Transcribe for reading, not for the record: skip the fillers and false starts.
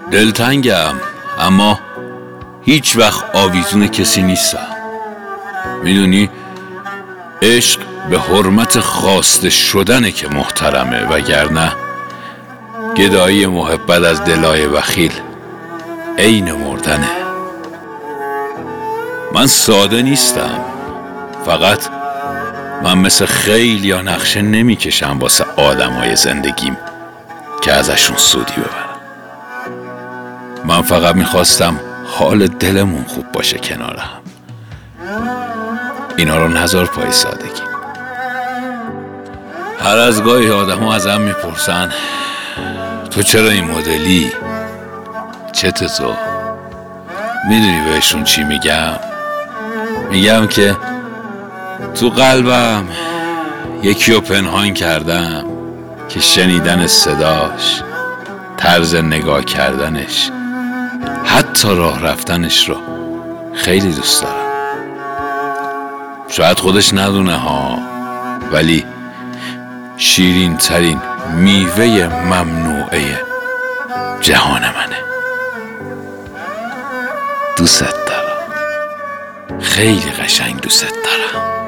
دلتنگم، اما هیچ وقت آویزون کسی نیستم. میدونی عشق به حرمت خواسته شدنه که محترمه، وگرنه گدایی محبت از دلای بخیل عین مردنه. من ساده نیستم، فقط من مثل خیل یا نقشه نمیکشم واسه آدمای زندگیم که ازشون سودی ببرم. من فقط میخواستم حال دلمون خوب باشه کنارم. اینا رو نذار پای سادگی. هر از گاهی آدم ها ازم میپرسن تو چرا این مدلی؟ چته تو؟ میدونی بهشون چی میگم؟ میگم که تو قلبم یکی رو پنهان کردم که شنیدن صداش، طرز نگاه کردنش، حتی راه رفتنش رو خیلی دوست دارم. شاید خودش ندونه ها، ولی شیرین ترین میوه ممنوعه جهان منه. دوست دارم، خیلی قشنگ دوست دارم.